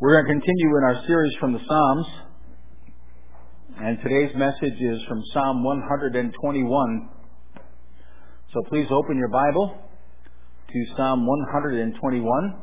We're going to continue in our series from the Psalms, and today's message is from Psalm 121. So please open your Bible to Psalm 121.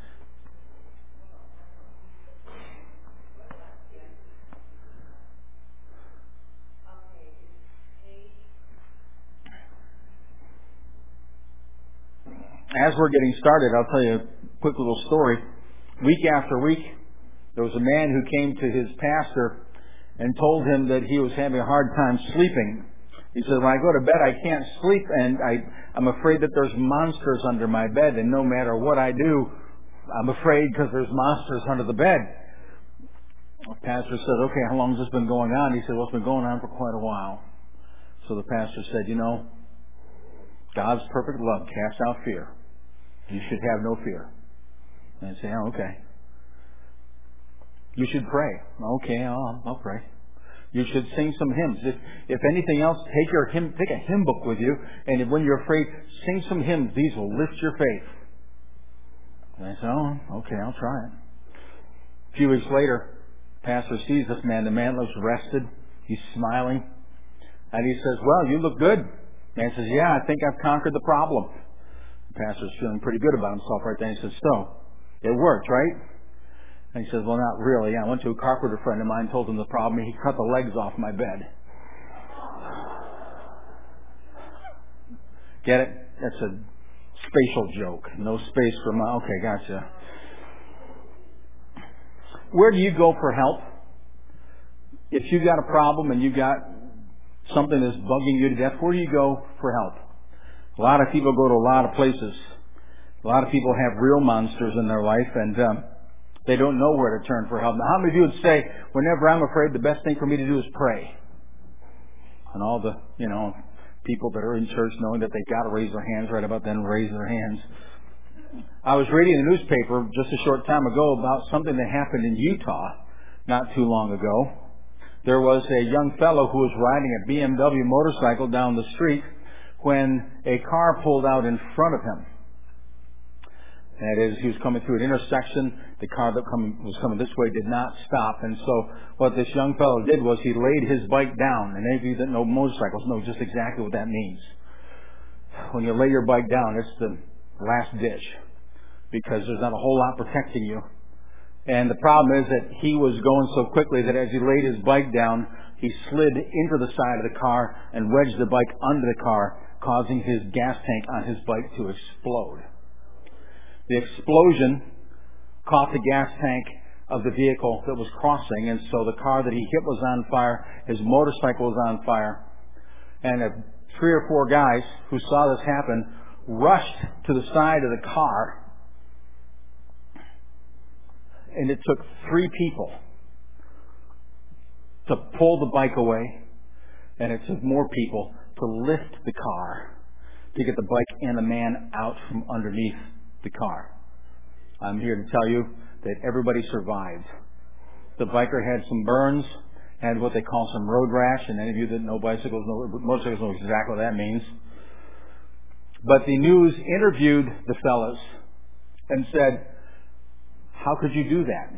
As we're getting started, I'll tell you a quick little story. Week after week, there was a man who came to his pastor and told him that he was having a hard time sleeping. He said, when I go to bed, I can't sleep, and I'm afraid that there's monsters under my bed, and no matter what I do, I'm afraid because there's monsters under the bed. The pastor said, okay, how long has this been going on? He said, well, it's been going on for quite a while. So the pastor said, God's perfect love casts out fear. You should have no fear. And I say, oh, okay. You should pray. Okay, I'll pray. You should sing some hymns. If anything else, take a hymn book with you, and when you're afraid, sing some hymns. These will lift your faith. And I said, oh, okay, I'll try it. A few weeks later, pastor sees this man. The man looks rested. He's smiling. And he says, well, you look good. The man says, yeah, I think I've conquered the problem. The pastor's feeling pretty good about himself right then. He says, so, it worked, right? And he says, well, not really. I went to a carpenter friend of mine, told him the problem. He cut the legs off my bed. Get it? That's a spatial joke. No space for my... Okay, gotcha. Where do you go for help? If you got a problem and you got something that's bugging you to death, where do you go for help? A lot of people go to a lot of places. A lot of people have real monsters in their life, and they don't know where to turn for help. Now, how many of you would say, whenever I'm afraid, the best thing for me to do is pray? And all the, people that are in church knowing that they got to raise their hands right about then raise their hands. I was reading the newspaper just a short time ago about something that happened in Utah not too long ago. There was a young fellow who was riding a BMW motorcycle down the street when a car pulled out in front of him. That is, he was coming through an intersection. The car that was coming this way did not stop. And so what this young fellow did was he laid his bike down. And any of you that know motorcycles know just exactly what that means. When you lay your bike down, it's the last ditch because there's not a whole lot protecting you. And the problem is that he was going so quickly that as he laid his bike down, he slid into the side of the car and wedged the bike under the car, causing his gas tank on his bike to explode. The explosion caught the gas tank of the vehicle that was crossing, and so the car that he hit was on fire, his motorcycle was on fire, and 3 or 4 guys who saw this happen rushed to the side of the car, and it took 3 people to pull the bike away, and it took more people to lift the car to get the bike and the man out from underneath the car. I'm here to tell you that everybody survived. The biker had some burns, had what they call some road rash, and any of you that know motorcycles know exactly what that means. But the news interviewed the fellas and said, how could you do that?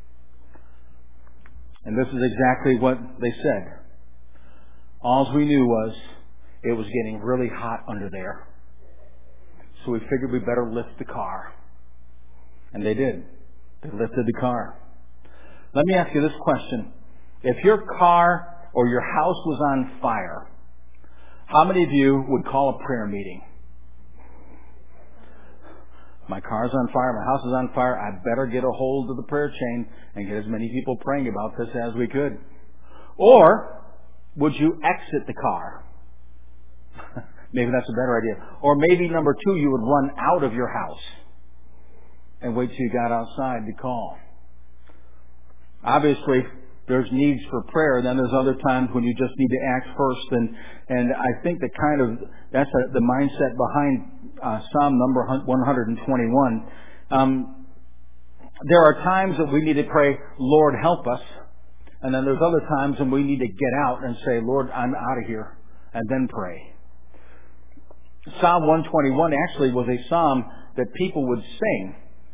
And this is exactly what they said. All we knew was it was getting really hot under there. So we figured we better lift the car. And they did. They lifted the car. Let me ask you this question. If your car or your house was on fire, how many of you would call a prayer meeting? My car's on fire, my house is on fire, I better get a hold of the prayer chain and get as many people praying about this as we could. Or would you exit the car? Maybe that's a better idea. Or maybe number 2, you would run out of your house and wait till you got outside to call. Obviously, there's needs for prayer. Then there's other times when you just need to act first. And I think that's the mindset behind Psalm number 121. There are times that we need to pray, Lord, help us. And then there's other times when we need to get out and say, Lord, I'm out of here, and then pray. Psalm 121 actually was a psalm that people would sing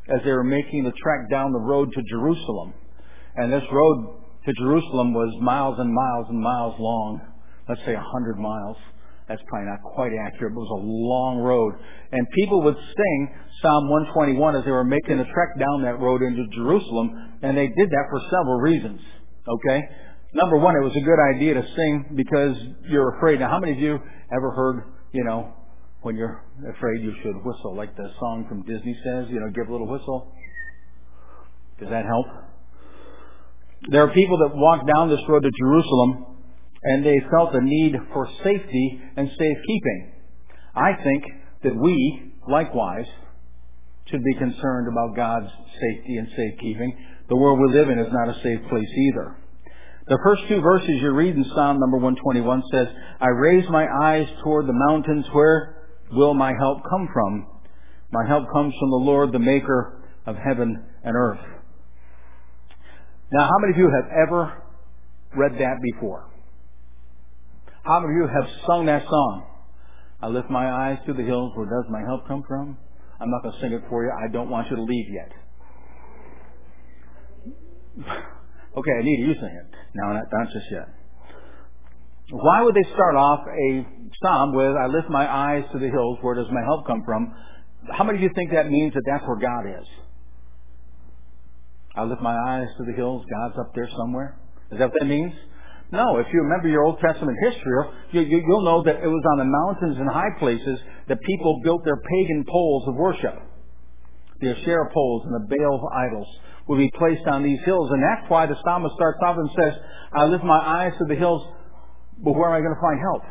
as they were making the trek down the road to Jerusalem. And this road to Jerusalem was miles and miles and miles long. Let's say 100 miles. That's probably not quite accurate, but it was a long road. And people would sing Psalm 121 as they were making the trek down that road into Jerusalem, and they did that for several reasons. Okay? Number one, it was a good idea to sing because you're afraid. Now, how many of you ever heard, when you're afraid you should whistle, like the song from Disney says, give a little whistle? Does that help? There are people that walk down this road to Jerusalem and they felt a need for safety and safekeeping. I think that we, likewise, should be concerned about God's safety and safekeeping. The world we live in is not a safe place either. The first two verses you read in Psalm number 121 says, I raise my eyes toward the mountains. Where will my help come from? My help comes from the Lord, the maker of heaven and earth. Now, how many of you have ever read that before? How many of you have sung that song? I lift my eyes to the hills. Where does my help come from? I'm not going to sing it for you. I don't want you to leave yet. Okay, Anita, you sing it. No, not just yet. Why would they start off a psalm with, I lift my eyes to the hills. Where does my help come from? How many of you think that means that that's where God is? I lift my eyes to the hills. God's up there somewhere. Is that what that means? No. If you remember your Old Testament history, you'll know that it was on the mountains and high places that people built their pagan poles of worship. The Asherah poles and the Baal idols would be placed on these hills. And that's why the psalmist starts off and says, I lift my eyes to the hills, but where am I going to find help?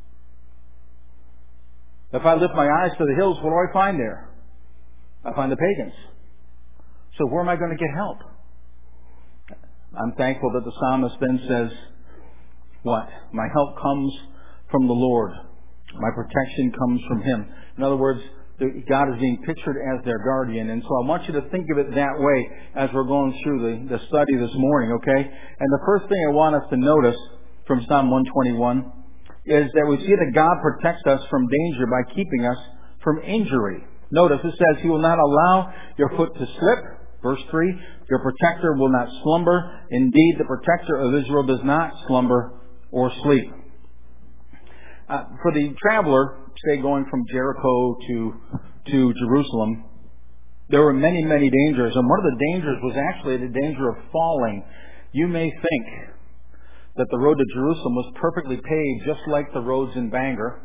If I lift my eyes to the hills, what do I find there? I find the pagans. So where am I going to get help? I'm thankful that the psalmist then says, what? My help comes from the Lord. My protection comes from Him. In other words, God is being pictured as their guardian. And so I want you to think of it that way as we're going through the study this morning, okay? And the first thing I want us to notice from Psalm 121 is that we see that God protects us from danger by keeping us from injury. Notice it says, He will not allow your foot to slip. Verse 3, your protector will not slumber. Indeed, the protector of Israel does not slumber or sleep. For the traveler, say going from Jericho to Jerusalem, there were many, many dangers. And one of the dangers was actually the danger of falling. You may think that the road to Jerusalem was perfectly paved just like the roads in Bangor.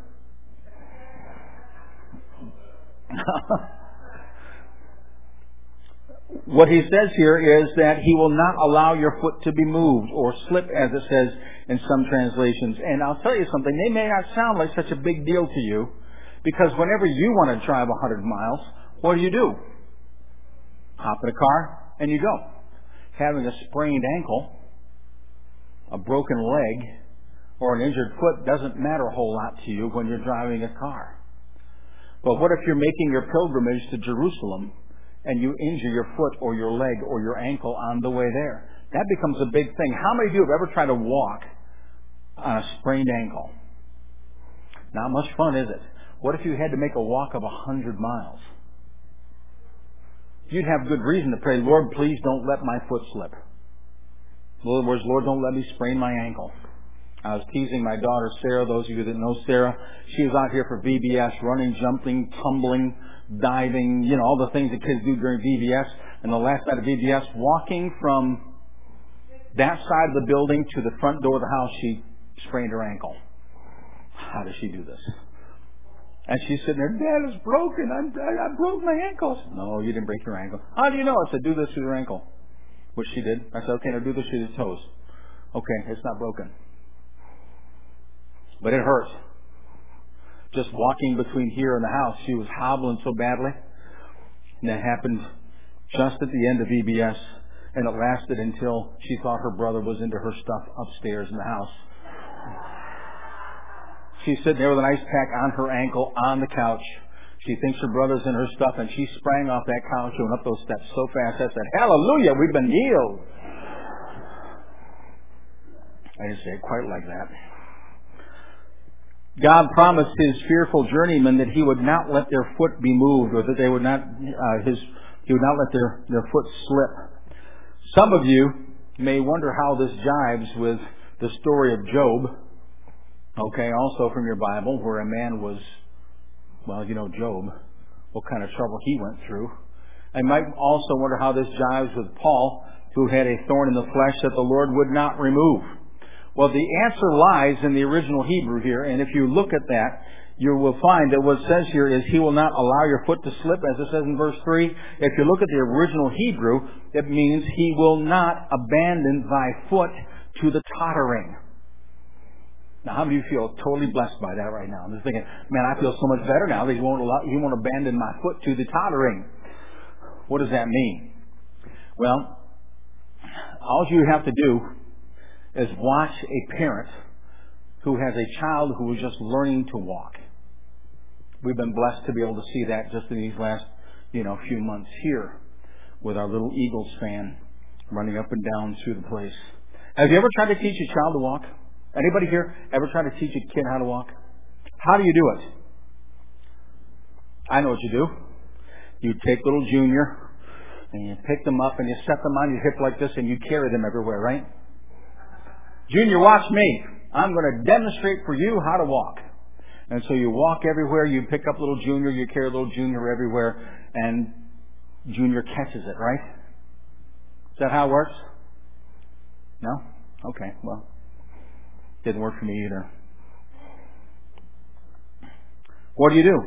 What he says here is that He will not allow your foot to be moved or slip, as it says in some translations. And I'll tell you something, they may not sound like such a big deal to you, because whenever you want to drive 100 miles, what do? Hop in a car and you go. Having a sprained ankle, a broken leg, or an injured foot doesn't matter a whole lot to you when you're driving a car. But what if you're making your pilgrimage to Jerusalem and you injure your foot or your leg or your ankle on the way there? That becomes a big thing. How many of you have ever tried to walk on a sprained ankle? Not much fun, is it? What if you had to make a walk of 100 miles? You'd have good reason to pray, Lord, please don't let my foot slip. In other words, Lord, don't let me sprain my ankle. I was teasing my daughter, Sarah. Those of you that know Sarah, she was out here for VBS, running, jumping, tumbling, diving, all the things that kids do during VBS. And the last night of VBS, walking from that side of the building to the front door of the house, she sprained her ankle. How does she do this? And she's sitting there, Dad, it's broken. I broke my ankle. No, you didn't break your ankle. How do you know? I said, do this to your ankle. Which she did. I said, okay, now do this to your toes. Okay, it's not broken. But it hurt. Just walking between here and the house, she was hobbling so badly. And that happened just at the end of VBS. And it lasted until she thought her brother was into her stuff upstairs in the house. She's sitting there with an ice pack on her ankle on the couch. She thinks her brother's in her stuff, and she sprang off that couch and went up those steps so fast. I said, hallelujah, we've been healed. I didn't say it quite like that. God promised His fearful journeymen that He would not let their foot be moved, or that they would not, His He would not let their foot slip. Some of you may wonder how this jives with the story of Job. Okay, also from your Bible, where a man was, well, you know Job, what kind of trouble he went through. I might also wonder how this jives with Paul, who had a thorn in the flesh that the Lord would not remove. Well, the answer lies in the original Hebrew here, and if you look at that, you will find that what it says here is He will not allow your foot to slip, as it says in verse 3. If you look at the original Hebrew, it means He will not abandon thy foot to the tottering. Now, how many of you feel totally blessed by that right now? I'm just thinking, man, I feel so much better now that He won't abandon my foot to the tottering. What does that mean? Well, all you have to do is watch a parent who has a child who is just learning to walk. We've been blessed to be able to see that just in these last, few months here with our little Eagles fan running up and down through the place. Have you ever tried to teach a child to walk? Anybody here ever try to teach a kid how to walk? How do you do it? I know what you do. You take little Junior and you pick them up and you set them on your hip like this and you carry them everywhere, right? Junior, watch me. I'm going to demonstrate for you how to walk. And so you walk everywhere, you pick up little Junior, you carry little Junior everywhere, and Junior catches it, right? Is that how it works? No? Okay, well, didn't work for me either. What do you do?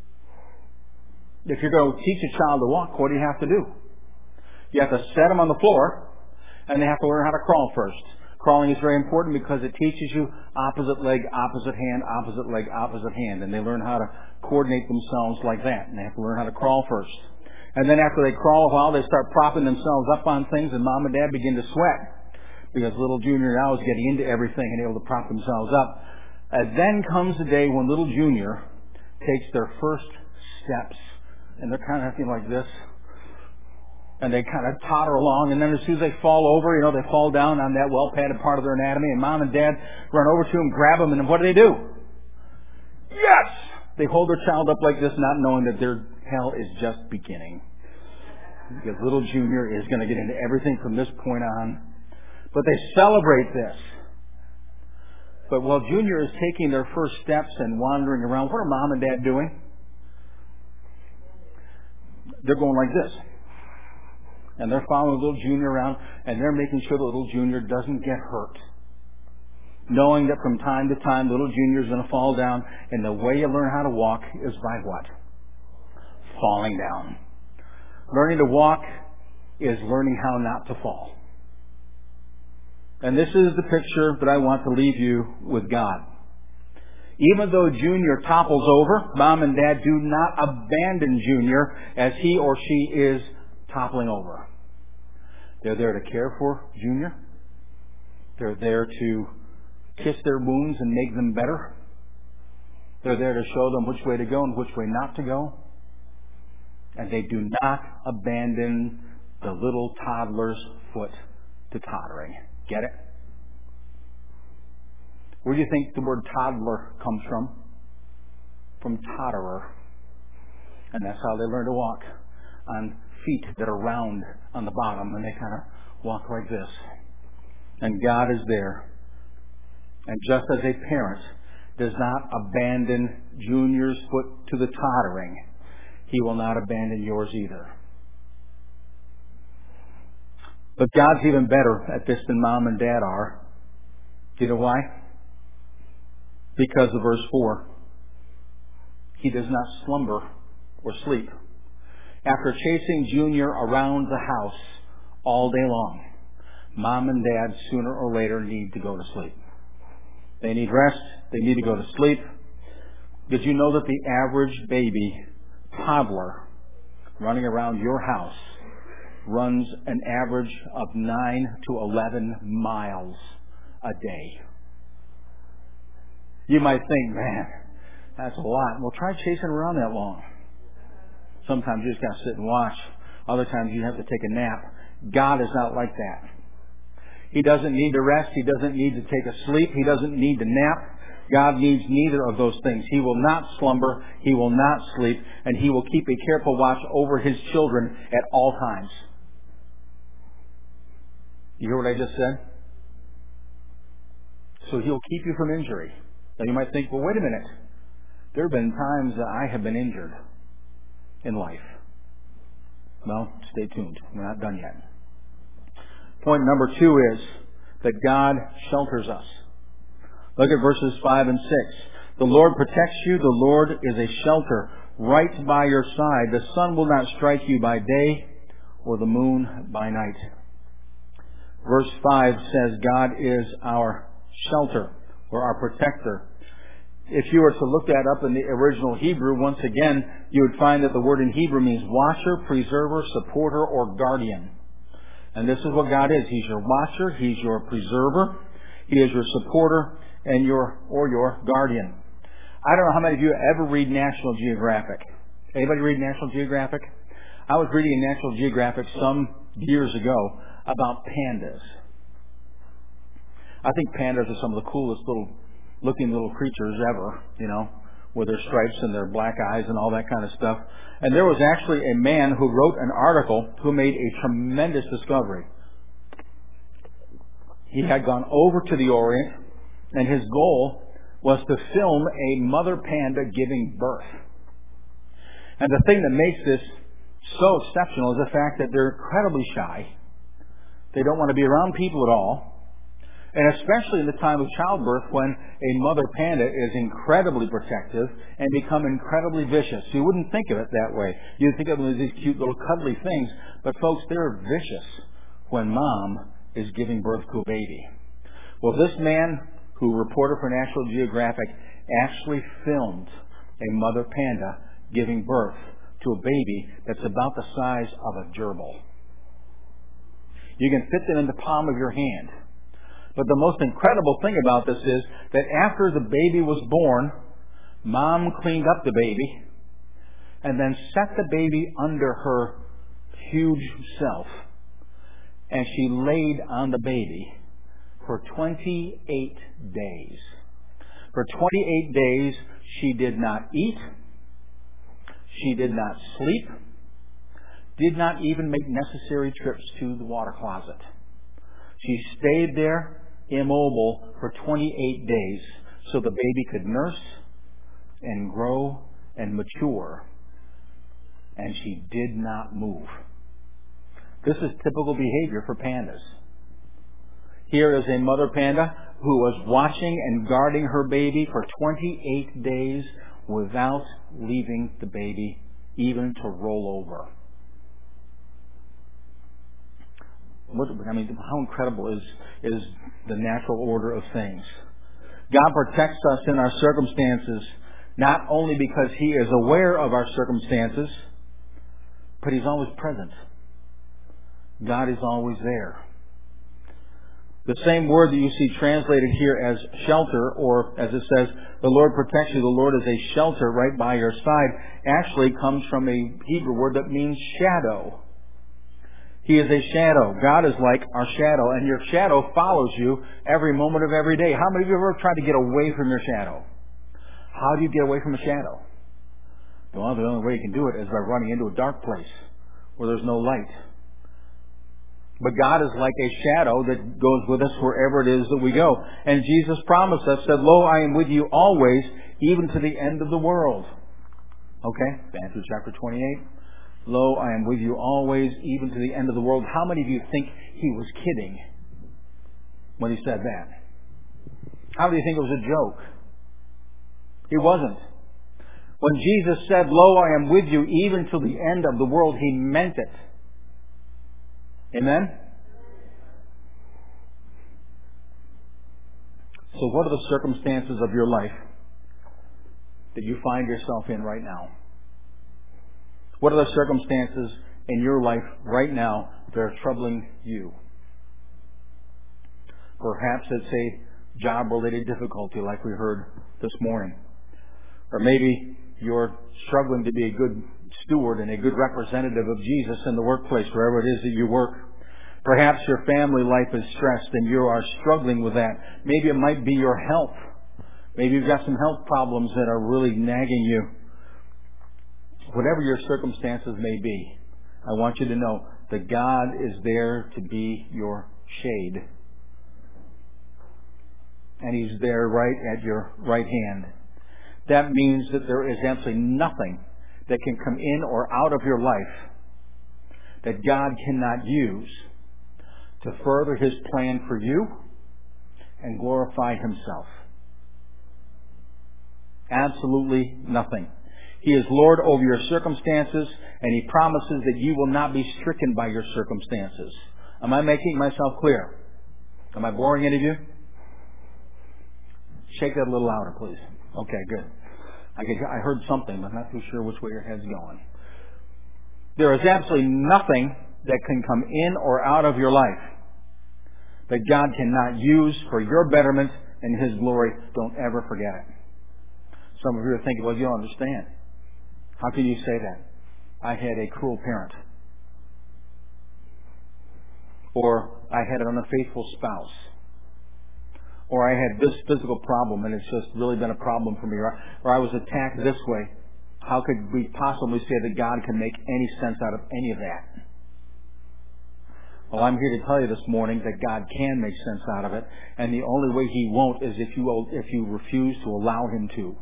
If you're going to teach a child to walk, what do you have to do? You have to set them on the floor, and they have to learn how to crawl first. Crawling is very important because it teaches you opposite leg, opposite hand, opposite leg, opposite hand. And they learn how to coordinate themselves like that. And they have to learn how to crawl first. And then after they crawl a while, they start propping themselves up on things, and Mom and Dad begin to sweat. Because little Junior now is getting into everything and able to prop themselves up. And then comes the day when little Junior takes their first steps. And they're kind of acting like this. And they kind of totter along, and then as soon as they fall over, they fall down on that well-padded part of their anatomy, and Mom and Dad run over to them, grab them, and what do? Yes! They hold their child up like this, not knowing that their hell is just beginning. Because little Junior is going to get into everything from this point on. But they celebrate this. But while Junior is taking their first steps and wandering around, what are Mom and Dad doing? They're going like this. And they're following little Junior around, and they're making sure the little Junior doesn't get hurt. Knowing that from time to time, little Junior is going to fall down, and the way you learn how to walk is by what? Falling down. Learning to walk is learning how not to fall. And this is the picture that I want to leave you with God. Even though Junior topples over, Mom and Dad do not abandon Junior as he or she is toppling over. They're there to care for Junior. They're there to kiss their wounds and make them better. They're there to show them which way to go and which way not to go. And they do not abandon the little toddler's foot to tottering. Get it? Where do you think the word toddler comes from? From totterer. And that's how they learn to walk, on feet that are round on the bottom, and they kind of walk like this. And God is there. And just as a parent does not abandon Junior's foot to the tottering, He will not abandon yours either. But God's even better at this than Mom and Dad are. Do you know why? Because of verse 4. He does not slumber or sleep. After chasing Junior around the house all day long, Mom and Dad sooner or later need to go to sleep. They need rest. They need to go to sleep. Did you know that the average baby toddler running around your house runs an average of 9 to 11 miles a day? You might think, man, that's a lot. Well, try chasing around that long. Sometimes you just got to sit and watch. Other times you have to take a nap. God is not like that. He doesn't need to rest. He doesn't need to take a sleep. He doesn't need to nap. God needs neither of those things. He will not slumber. He will not sleep. And He will keep a careful watch over His children at all times. You hear what I just said? So He'll keep you from injury. Now you might think, well, wait a minute. There have been times that I have been injured in life. Well, stay tuned. We're not done yet. Point number 2 is that God shelters us. Look at verses 5 and 6. The Lord protects you. The Lord is a shelter right by your side. The sun will not strike you by day or the moon by night. Verse 5 says God is our shelter or our protector. If you were to look that up in the original Hebrew, once again, you would find that the word in Hebrew means watcher, preserver, supporter, or guardian. And this is what God is. He's your watcher. He's your preserver. He is your supporter and your guardian. I don't know how many of you ever read National Geographic. Anybody read National Geographic? I was reading in National Geographic some years ago about pandas. I think pandas are some of the coolest looking little creatures ever, with their stripes and their black eyes and all that kind of stuff. And there was actually a man who wrote an article who made a tremendous discovery. He had gone over to the Orient, and his goal was to film a mother panda giving birth. And the thing that makes this so exceptional is the fact that they're incredibly shy. They don't want to be around people at all. And especially in the time of childbirth when a mother panda is incredibly protective and become incredibly vicious. You wouldn't think of it that way. You'd think of them as these cute little cuddly things. But folks, they're vicious when mom is giving birth to a baby. Well, this man who reported for National Geographic actually filmed a mother panda giving birth to a baby that's about the size of a gerbil. You can fit them in the palm of your hand. But the most incredible thing about this is that after the baby was born, mom cleaned up the baby and then set the baby under her huge self. And she laid on the baby for 28 days. For 28 days, she did not eat. She did not sleep. Did not even make necessary trips to the water closet. She stayed there immobile for 28 days so the baby could nurse and grow and mature. And she did not move. This is typical behavior for pandas. Here is a mother panda who was watching and guarding her baby for 28 days without leaving the baby even to roll over. How incredible is the natural order of things. God protects us in our circumstances not only because He is aware of our circumstances, but He's always present. God is always there. The same word that you see translated here as shelter, or as it says, the Lord protects you, the Lord is a shelter right by your side, actually comes from a Hebrew word that means shadow. He is a shadow. God is like our shadow, and your shadow follows you every moment of every day. How many of you have ever tried to get away from your shadow? How do you get away from a shadow? Well, the only way you can do it is by running into a dark place where there's no light. But God is like a shadow that goes with us wherever it is that we go. And Jesus promised us, said, "Lo, I am with you always, even to the end of the world." Okay, Matthew chapter 28. Lo, I am with you always, even to the end of the world. How many of you think He was kidding when He said that? How do you think it was a joke? He wasn't. When Jesus said, "Lo, I am with you even to the end of the world," He meant it. Amen? So what are the circumstances of your life that you find yourself in right now? What are the circumstances in your life right now that are troubling you? Perhaps it's a job-related difficulty like we heard this morning. Or maybe you're struggling to be a good steward and a good representative of Jesus in the workplace, wherever it is that you work. Perhaps your family life is stressed and you are struggling with that. Maybe it might be your health. Maybe you've got some health problems that are really nagging you. Whatever your circumstances may be, I want you to know that God is there to be your shade. And He's there right at your right hand. That means that there is absolutely nothing that can come in or out of your life that God cannot use to further His plan for you and glorify Himself. Absolutely nothing. He is Lord over your circumstances, and He promises that you will not be stricken by your circumstances. Am I making myself clear? Am I boring any of you? Shake that a little louder, please. Okay, good. I heard something, but I'm not too sure which way your head's going. There is absolutely nothing that can come in or out of your life that God cannot use for your betterment and His glory. Don't ever forget it. Some of you are thinking, well, you don't understand. How can you say that? I had a cruel parent. Or I had an unfaithful spouse. Or I had this physical problem and it's just really been a problem for me. Or I was attacked this way. How could we possibly say that God can make any sense out of any of that? Well, I'm here to tell you this morning that God can make sense out of it. And the only way He won't is if you refuse to allow Him to.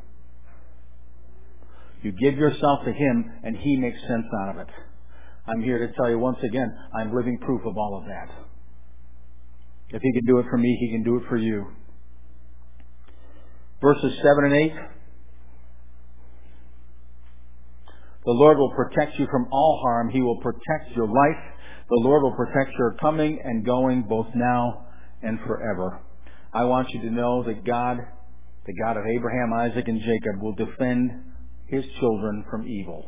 You give yourself to Him and He makes sense out of it. I'm here to tell you once again, I'm living proof of all of that. If He can do it for me, He can do it for you. Verses 7 and 8. The Lord will protect you from all harm. He will protect your life. The Lord will protect your coming and going both now and forever. I want you to know that God, the God of Abraham, Isaac, and Jacob, will defend His children from evil.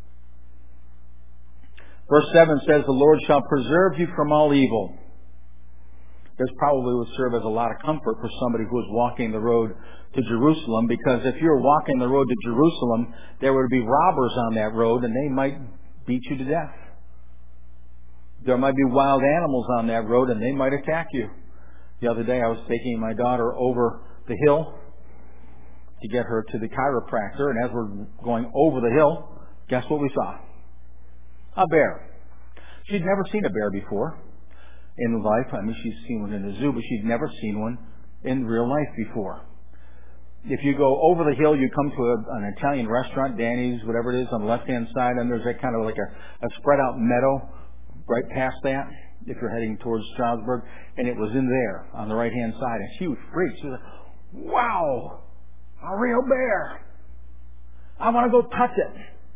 Verse 7 says, the Lord shall preserve you from all evil. This probably would serve as a lot of comfort for somebody who is walking the road to Jerusalem, because if you're walking the road to Jerusalem, there would be robbers on that road and they might beat you to death. There might be wild animals on that road and they might attack you. The other day I was taking my daughter over the hill to get her to the chiropractor, and as we're going over the hill, guess what we saw? A bear. She'd never seen a bear before in life. I mean, she's seen one in the zoo, but she'd never seen one in real life before. If you go over the hill, you come to an Italian restaurant, Danny's, whatever it is, on the left-hand side, and there's a kind of like a spread-out meadow right past that, if you're heading towards Stroudsburg, and it was in there on the right-hand side, and she was freaked. She was like, wow, a real bear. I want to go touch it.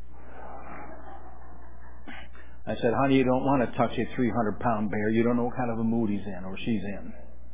I said, honey, you don't want to touch a 300-pound bear. You don't know what kind of a mood he's in or she's in.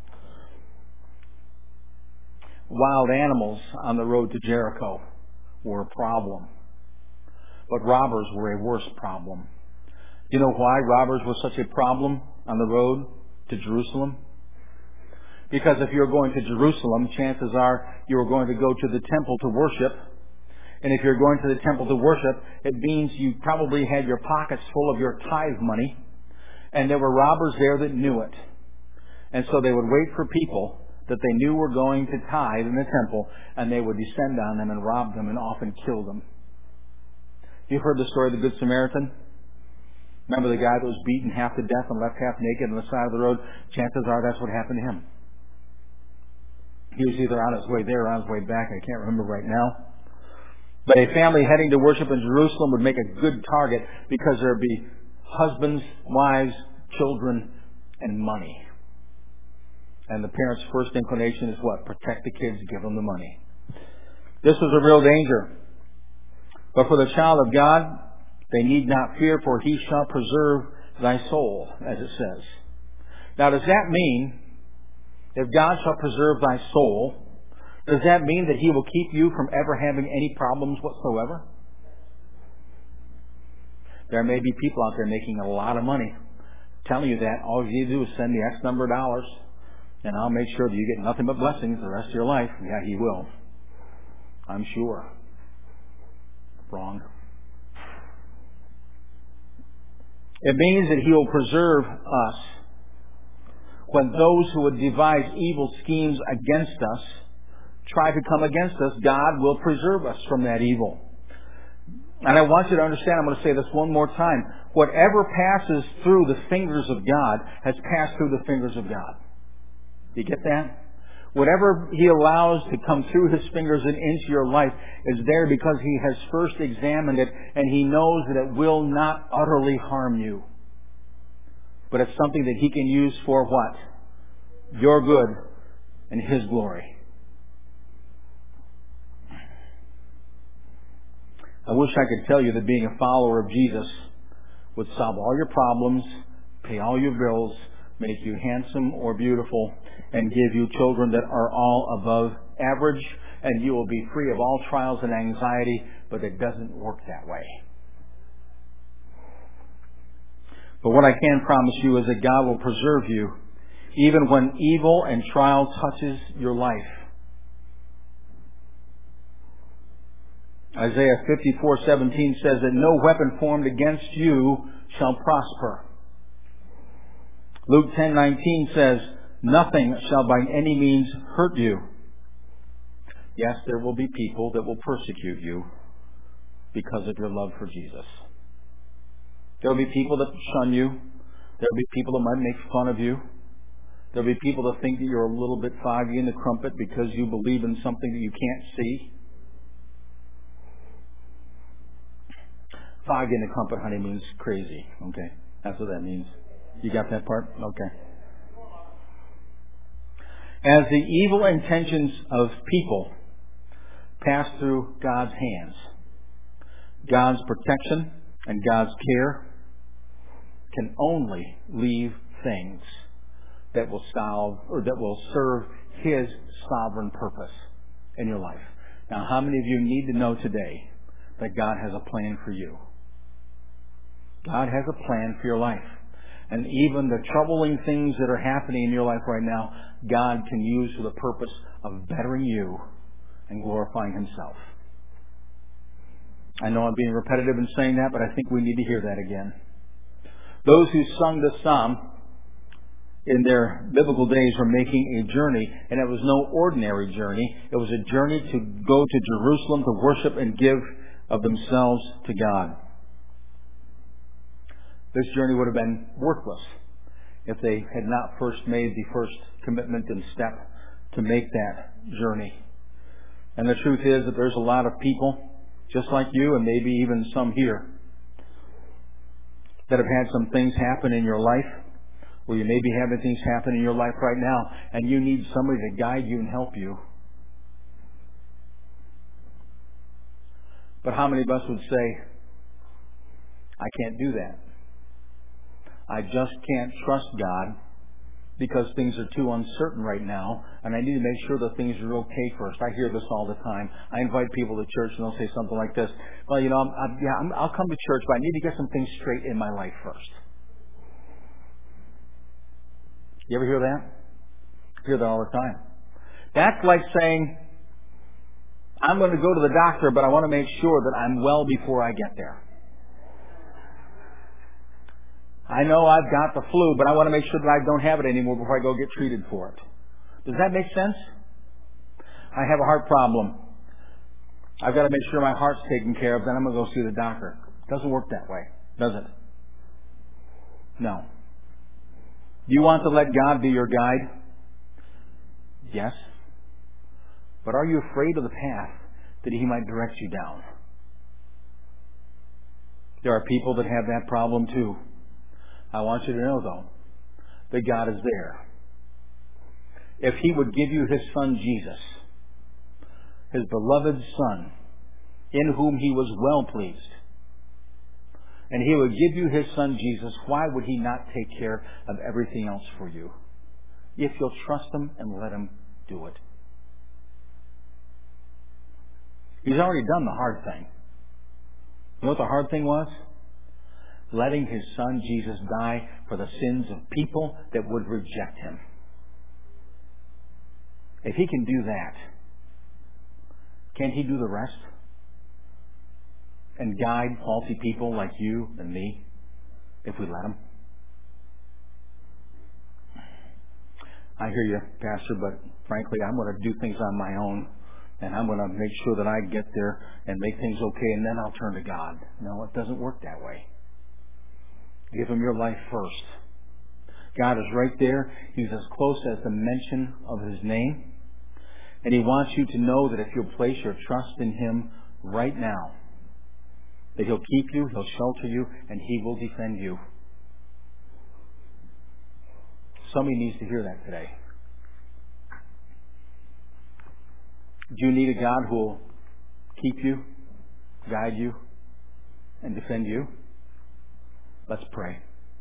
Wild animals on the road to Jericho were a problem. But robbers were a worse problem. You know why robbers were such a problem on the road to Jerusalem? Because if you're going to Jerusalem, chances are you're going to go to the temple to worship. And if you're going to the temple to worship, it means you probably had your pockets full of your tithe money. And there were robbers there that knew it. And so they would wait for people that they knew were going to tithe in the temple, and they would descend on them and rob them and often kill them. You've heard the story of the Good Samaritan? Remember the guy that was beaten half to death and left half naked on the side of the road? Chances are that's what happened to him. He was either on his way there or on his way back. I can't remember right now. But a family heading to worship in Jerusalem would make a good target because there would be husbands, wives, children, and money. And the parents' first inclination is what? Protect the kids, give them the money. This was a real danger. But for the child of God, they need not fear, for He shall preserve thy soul, as it says. Now, does that mean, if God shall preserve thy soul, does that mean that He will keep you from ever having any problems whatsoever? There may be people out there making a lot of money. Telling you that, all you do is send me X number of dollars, and I'll make sure that you get nothing but blessings the rest of your life. Yeah, He will. I'm sure. Wrong. It means that He will preserve us when those who would devise evil schemes against us try to come against us, God will preserve us from that evil. And I want you to understand, I'm going to say this one more time. Whatever passes through the fingers of God has passed through the fingers of God. Do you get that? Whatever He allows to come through His fingers and into your life is there because He has first examined it and He knows that it will not utterly harm you. But it's something that He can use for what? Your good and His glory. I wish I could tell you that being a follower of Jesus would solve all your problems, pay all your bills, make you handsome or beautiful, and give you children that are all above average, and you will be free of all trials and anxiety, but it doesn't work that way. But what I can promise you is that God will preserve you even when evil and trial touches your life. Isaiah 54:17 says that no weapon formed against you shall prosper. Luke 10:19 says, nothing shall by any means hurt you. Yes, there will be people that will persecute you because of your love for Jesus. There will be people that shun you. There will be people that might make fun of you. There will be people that think that you're a little bit foggy in the crumpet because you believe in something that you can't see. Foggy in the crumpet, honey, means crazy. Okay, that's what that means. You got that part? Okay. As the evil intentions of people pass through God's hands, God's protection and God's care can only leave things that will solve or that will serve His sovereign purpose in your life. Now, how many of you need to know today that God has a plan for you? God has a plan for your life. And even the troubling things that are happening in your life right now, God can use for the purpose of bettering you and glorifying Himself. I know I'm being repetitive in saying that, but I think we need to hear that again. Those who sung this psalm in their biblical days were making a journey, and it was no ordinary journey. It was a journey to go to Jerusalem to worship and give of themselves to God. This journey would have been worthless if they had not first made the first commitment and step to make that journey. And the truth is that there's a lot of people, just like you and maybe even some here, that have had some things happen in your life, or you may be having things happen in your life right now, and you need somebody to guide you and help you. But how many of us would say, I can't do that. I just can't trust God because things are too uncertain right now, and I need to make sure that things are okay first. I hear this all the time. I invite people to church, and they'll say something like this: well, you know, I'll come to church, but I need to get some things straight in my life first. You ever hear that? I hear that all the time. That's like saying, I'm going to go to the doctor, but I want to make sure that I'm well before I get there. I know I've got the flu, but I want to make sure that I don't have it anymore before I go get treated for it. Does that make sense? I have a heart problem. I've got to make sure my heart's taken care of, then I'm going to go see the doctor. It doesn't work that way, does it? No. Do you want to let God be your guide? Yes. But are you afraid of the path that He might direct you down? There are people that have that problem too. I want you to know, though, that God is there. If He would give you His Son Jesus, His beloved Son, in whom He was well pleased, and He would give you His Son Jesus, why would He not take care of everything else for you? If you'll trust Him and let Him do it. He's already done the hard thing. You know what the hard thing was? Letting His Son Jesus die for the sins of people that would reject Him. If He can do that, can't He do the rest? And guide faulty people like you and me, if we let Him? I hear you, Pastor, but frankly, I'm going to do things on my own, and I'm going to make sure that I get there and make things okay, and then I'll turn to God. No, it doesn't work that way. Give Him your life first. God is right there. He's as close as the mention of His name. And He wants you to know that if you'll place your trust in Him right now, that He'll keep you, He'll shelter you, and He will defend you. Somebody needs to hear that today. Do you need a God who will keep you, guide you, and defend you? Let's pray.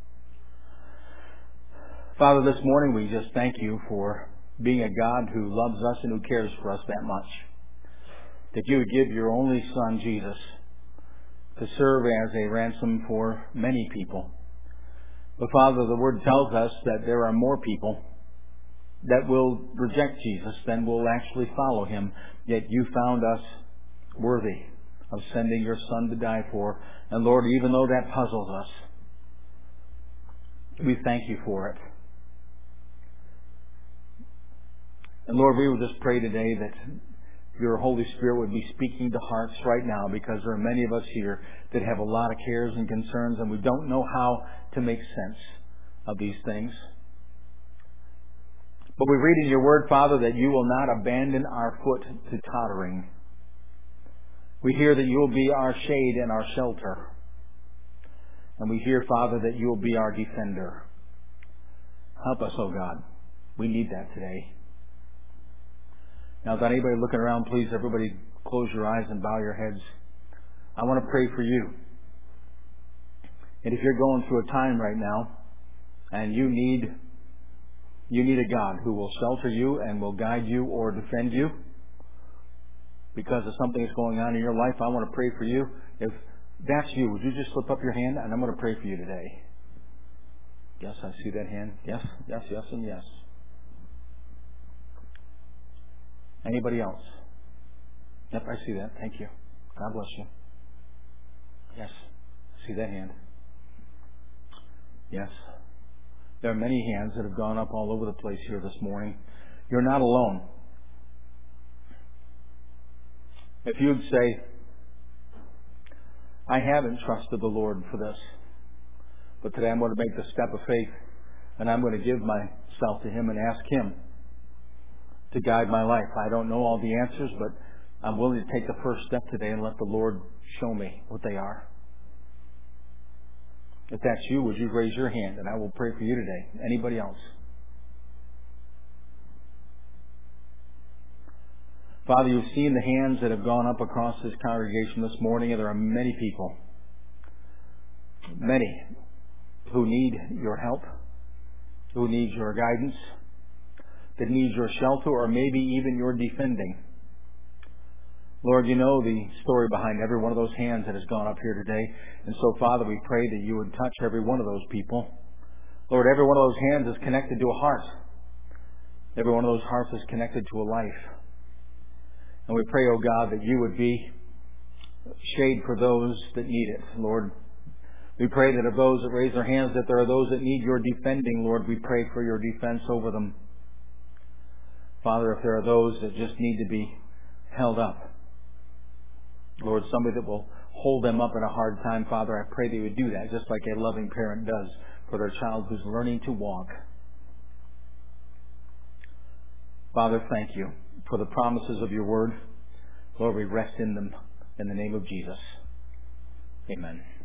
Father, this morning we just thank You for being a God who loves us and who cares for us that much. That You would give Your only Son, Jesus, to serve as a ransom for many people. But Father, the Word tells us that there are more people that will reject Jesus than will actually follow Him. Yet You found us worthy of sending Your Son to die for. And Lord, even though that puzzles us, we thank You for it. And Lord, we would just pray today that Your Holy Spirit would be speaking to hearts right now, because there are many of us here that have a lot of cares and concerns, and we don't know how to make sense of these things. But we read in Your Word, Father, that You will not abandon our foot to tottering. We hear that You will be our shade and our shelter. And we hear, Father, that You will be our defender. Help us, oh God. We need that today. Now, without anybody looking around, please, everybody close your eyes and bow your heads. I want to pray for you. And if you're going through a time right now and you need a God who will shelter you and will guide you or defend you because of something that's going on in your life, I want to pray for you. If that's you, would you just slip up your hand, and I'm going to pray for you today. Yes, I see that hand. Yes, yes, yes, and yes. Anybody else? Yep, I see that. Thank you. God bless you. Yes, I see that hand. Yes. There are many hands that have gone up all over the place here this morning. You're not alone. If you'd say, I haven't trusted the Lord for this, but today I'm going to make the step of faith, and I'm going to give myself to Him and ask Him to guide my life. I don't know all the answers, but I'm willing to take the first step today and let the Lord show me what they are. If that's you, would you raise your hand, and I will pray for you today. Anybody else? Father, you've seen the hands that have gone up across this congregation this morning, and there are many people, many, who need Your help, who need Your guidance, that need Your shelter, or maybe even Your defending. Lord, You know the story behind every one of those hands that has gone up here today. And so, Father, we pray that You would touch every one of those people. Lord, every one of those hands is connected to a heart. Every one of those hearts is connected to a life. And we pray, oh God, that You would be shade for those that need it, Lord. We pray that of those that raise their hands, that there are those that need Your defending, Lord. We pray for Your defense over them. Father, if there are those that just need to be held up, Lord, somebody that will hold them up in a hard time, Father, I pray that You would do that, just like a loving parent does for their child who's learning to walk. Father, thank You for the promises of Your Word. Lord, we rest in them in the name of Jesus. Amen.